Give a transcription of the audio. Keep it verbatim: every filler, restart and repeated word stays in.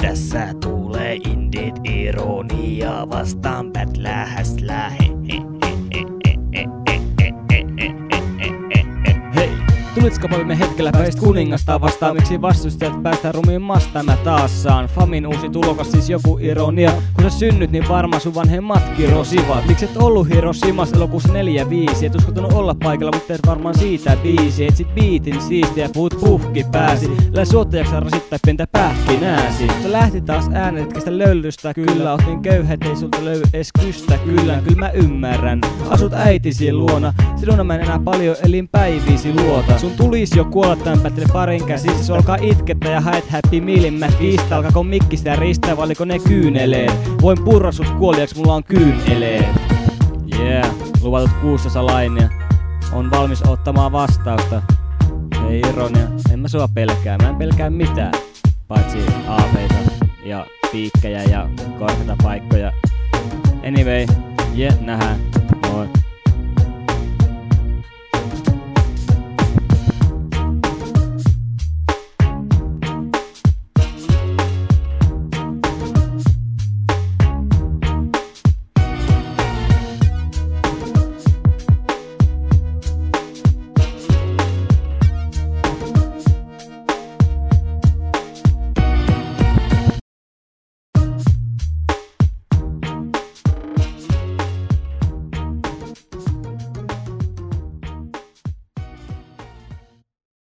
Tässä tulee indit ironia vastaan pätlää häslää. He, he, he, he, he, he, he, he, he, he. Hei! Tulitsko viime hetkellä pääsit kuningasta vastaan? Miksi vastustajat päästään rumiin mastaan? Mä taas saan Famin uusi tulokas, siis joku ironia. Kun sä synnyt, niin varmaan sun vanhemmat kirosivat. Mikset ollut Hiroshimas elokuussa neljä viisi? Et uskaltanut olla paikalla, mutta teet varmaan siitä biisi. Etsit biitin siistiä ja puhut puhki pääsi. Lää suotta jaksaa rasittaa pientä pähkinääsi. Sä lähti taas äänet, kestä löylystä. Kyllä oot niin köyhä, ei sulta löy ees kystä. Kyllä, kyllä mä ymmärrän. Asut äitisi luona. Sinuna mä en enää paljon elinpäiviisi luota. Sun tulis jo kuolla tän pättele parin käsissä. Se olkaa itkettä ja haet happy mealin mä kiistä. Alkaako mikkistä ja ristää, valiko ne kyyneleet? Voin purra sut kuoliaks, mulla on kyyneleet. Yeah, luvatut kuustosa lainia. On valmis ottamaan vastausta. Ei ironia, en mä sua pelkää. Mä en pelkää mitään. Paitsi aapeita ja piikkejä ja korkeita paikkoja. Anyway, yeah, nähdään.